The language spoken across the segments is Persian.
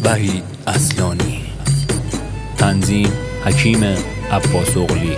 وحید اصلانی. تنظیم حکیم عباس اغلی.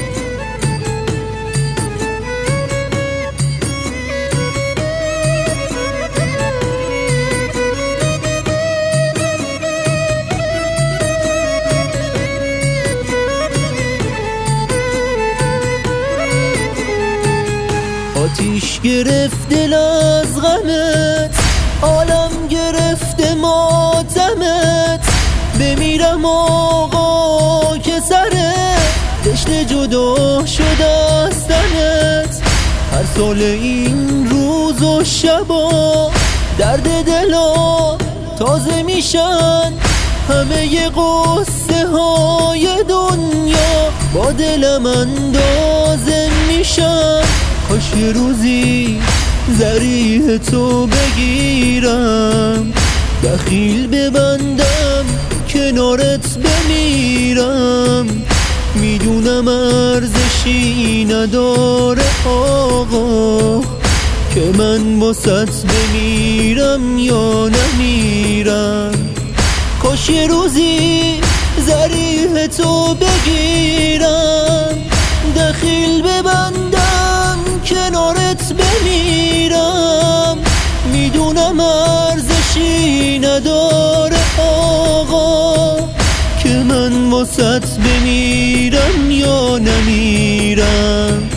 آتیش گرفت دل از غمت، عالم گرفته ماتمت. بمیرم آقا که سر تشنه جدا شده از تنت. هر سال این روز و شبا درد دلا تازه میشن، همه قصه های دنیا با دلم اندازه میشن. کاش یه روزی ذریح تو بگیرم، دخیل ببندم کنارت بمیرم. میدونم ارزشی نداره آقا که من واسط بمیرم یا نمیرم. کاش یه روزی ذریح تو بگیرم، دخیل ببندم کنارت بمیرم. میدونم ارزشی نداره آقا که من واسط بمیرم یا نمیرم.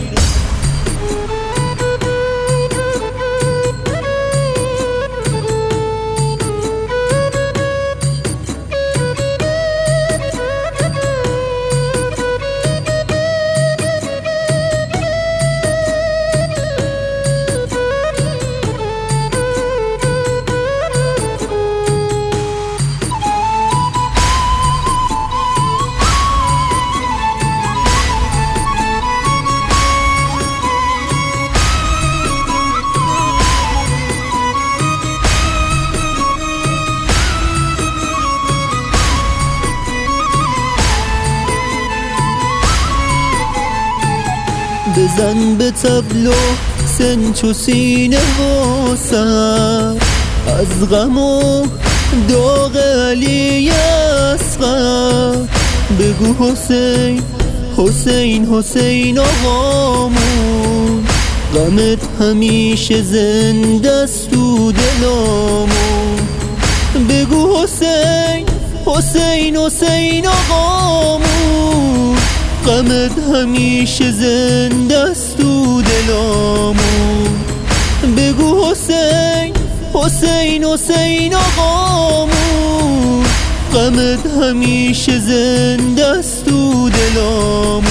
بزن به تبلو سنج و سینه و سر، از غم و داغ علی اصغر. بگو حسین حسین حسین آقامون، غمت همیشه زنده است تو دلامون. بگو حسین حسین حسین آقامون، غمت همیشه زنده است تو دلامون. بگو حسین حسین حسین آقامون، غمت همیشه زنده است تو دلامون.